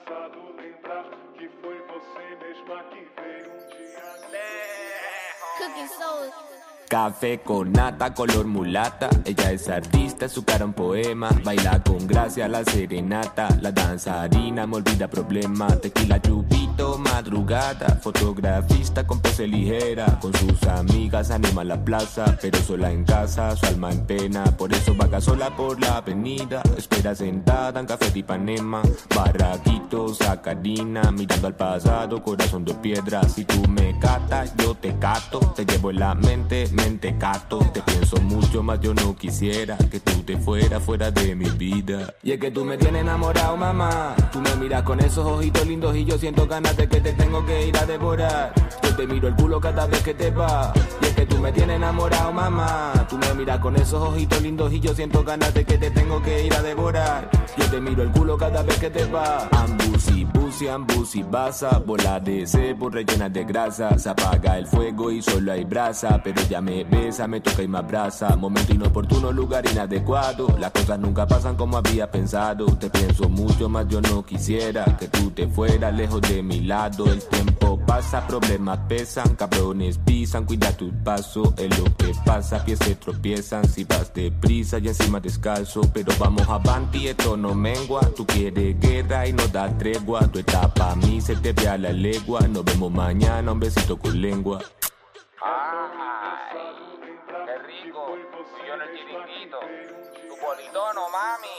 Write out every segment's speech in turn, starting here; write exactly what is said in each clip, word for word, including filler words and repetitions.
engraçado lembrar que foi você mesma que veio um dia. Cooking soul. Café con nata, color mulata. Ella es artista, su cara un poema. Baila con gracia la serenata. La danzarina me olvida problemas. Tequila, chupito, madrugada. Fotografista con pose ligera. Con sus amigas anima la plaza, pero sola en casa, su alma en pena. Por eso vaga sola por la avenida. Espera sentada en Café de Ipanema. Barraquito, sacarina. Mirando al pasado, corazón de piedra. Si tú me catas, yo te cato. Te llevo en la mente, mente cato. Te pienso mucho, más yo no quisiera que tú te fueras fuera de mi vida. Y es que tú me tienes enamorado, mamá. Tú me miras con esos ojitos lindos y yo siento ganas de que te tengo que ir a devorar. Yo te miro el culo cada vez que te va. Y es que tú me tienes enamorado, mamá. Tú me miras con esos ojitos lindos y yo siento ganas de que te tengo que ir a devorar. Yo te miro el culo cada vez que te va. Ambusi, busi, ambusi, basa. Bola de cebo rellenas de grasa. Se apaga el fuego y solo hay brasa. Pero ya me besa, me toca y me abraza. Momento inoportuno, lugar inadecuado. Las cosas nunca pasan como había pensado. Te pienso mucho, más yo no quisiera que tú te fueras lejos de mi lado. El tiempo pasa, problemas pesan. Cabrones pisan, cuida tu paso. Es lo que pasa, pies se tropiezan. Si vas deprisa y encima descalzo. Pero vamos avanti, esto no mengua. Tú quieres guerra y no da tregua. Tu etapa a mí se te ve a la legua. Nos vemos mañana, un besito con lengua. Ay, qué rico. Yo en el chiringuito. Tu politono, mami.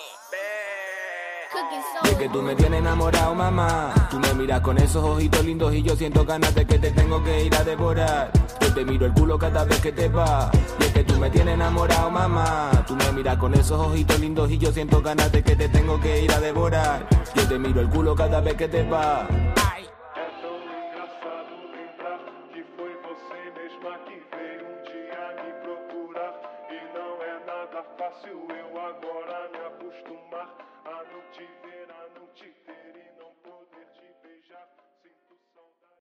Cooking Y es soul. que tú me tienes enamorado, mamá. Tú me miras con esos ojitos lindos y yo siento ganas de que te tengo que ir a devorar. Yo te miro el culo cada vez que te va. Y es que tú me tienes enamorado, mamá. Tú me miras con esos ojitos lindos y yo siento ganas de que te tengo que ir a devorar. Yo te miro el culo cada vez que te va. É tão engraçado lembrar que foi você mesma que veio um dia me procurar. E não é nada fácil eu agora me acostumar.